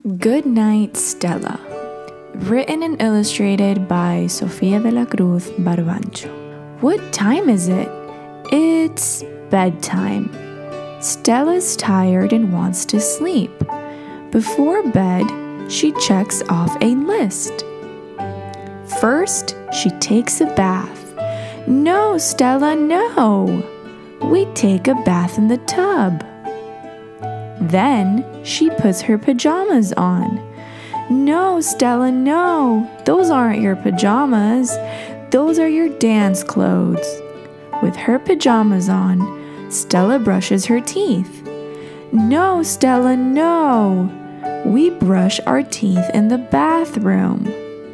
Good Night, Stella. Written and illustrated by Sofia de la Cruz Barbancho. What time is it? It's bedtime. Stella's tired and wants to sleep. Before bed, she checks off a list. First, she takes a bath. No, Stella, no! We take a bath in the tub. Then she puts her pajamas on. No, Stella, no! Those aren't your pajamas. Those are your dance clothes. With her pajamas on, Stella brushes her teeth. No, Stella, no! We brush our teeth in the bathroom.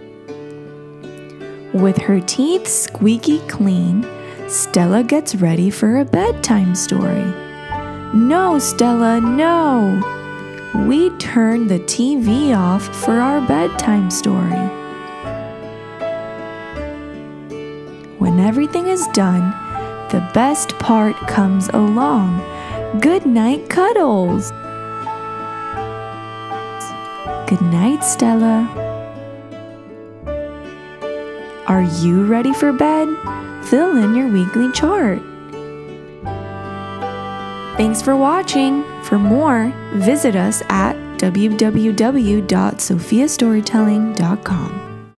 With her teeth squeaky clean, Stella gets ready for a bedtime story. No, Stella, no! We turn the TV off for our bedtime story. When everything is done, the best part comes along. Good night, cuddles! Good night, Stella. Are you ready for bed? Fill in your weekly chart. Thanks for watching. For more, visit us at www.sophiastorytelling.com.